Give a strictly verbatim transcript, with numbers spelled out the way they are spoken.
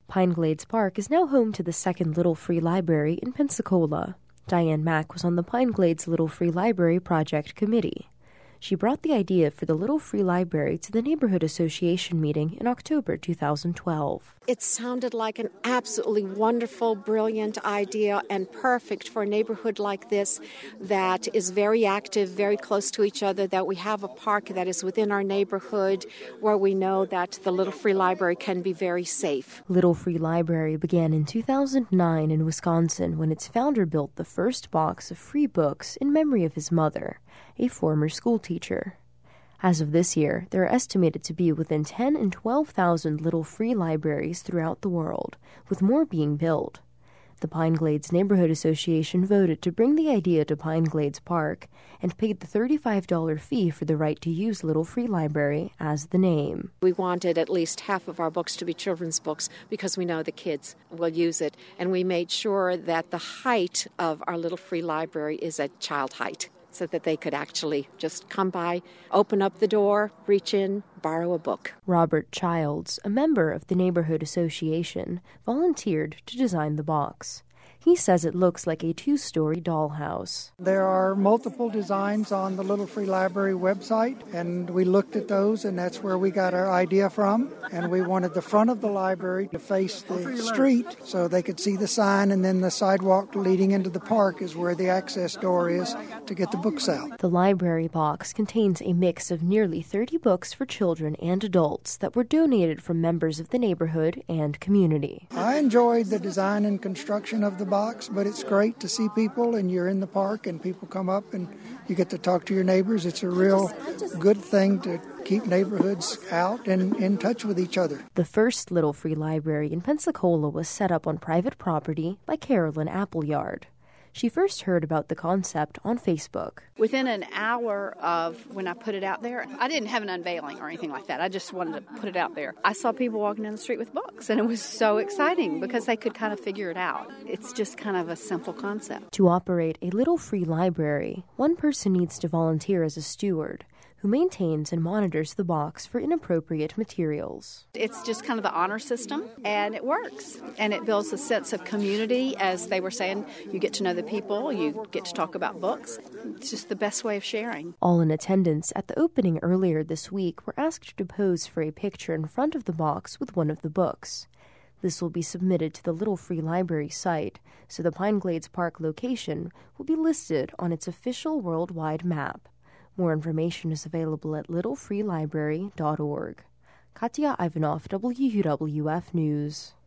Pine Glades Park is now home to the second Little Free Library in Pensacola. Diane Mack was on the Pine Glades Little Free Library Project Committee. She brought the idea for the Little Free Library to the Neighborhood Association meeting in October two thousand twelve. It sounded like an absolutely wonderful, brilliant idea and perfect for a neighborhood like this that is very active, very close to each other, that we have a park that is within our neighborhood where we know that the Little Free Library can be very safe. Little Free Library began in two thousand nine in Wisconsin when its founder built the first box of free books in memory of his mother, a former school teacher. As of this year, there are estimated to be within ten and twelve thousand Little Free Libraries throughout the world, with more being built. The Pine Glades Neighborhood Association voted to bring the idea to Pine Glades Park and paid the thirty-five dollars fee for the right to use Little Free Library as the name. We wanted at least half of our books to be children's books because we know the kids will use it, and we made sure that the height of our Little Free Library is at child height, so that they could actually just come by, open up the door, reach in, borrow a book. Robert Childs, a member of the Neighborhood Association, volunteered to design the box. He says it looks like a two-story dollhouse. There are multiple designs on the Little Free Library website, and we looked at those, and that's where we got our idea from. And we wanted the front of the library to face the street so they could see the sign, and then the sidewalk leading into the park is where the access door is to get the books out. The library box contains a mix of nearly thirty books for children and adults that were donated from members of the neighborhood and community. I enjoyed the design and construction of the box, but it's great to see people, and you're in the park and people come up and you get to talk to your neighbors. It's a real good thing to keep neighborhoods out and in touch with each other. The first Little Free Library in Pensacola was set up on private property by Carolyn Appleyard. She first heard about the concept on Facebook. Within an hour of when I put it out there, I didn't have an unveiling or anything like that. I just wanted to put it out there. I saw people walking down the street with books, and it was so exciting because they could kind of figure it out. It's just kind of a simple concept. To operate a Little Free Library, one person needs to volunteer as a steward, who maintains and monitors the box for inappropriate materials. It's just kind of the honor system, and it works. And it builds a sense of community. As they were saying, you get to know the people, you get to talk about books. It's just the best way of sharing. All in attendance at the opening earlier this week were asked to pose for a picture in front of the box with one of the books. This will be submitted to the Little Free Library site, so the Pine Glades Park location will be listed on its official worldwide map. More information is available at little free library dot org. Katya Ivanov, W U W F News.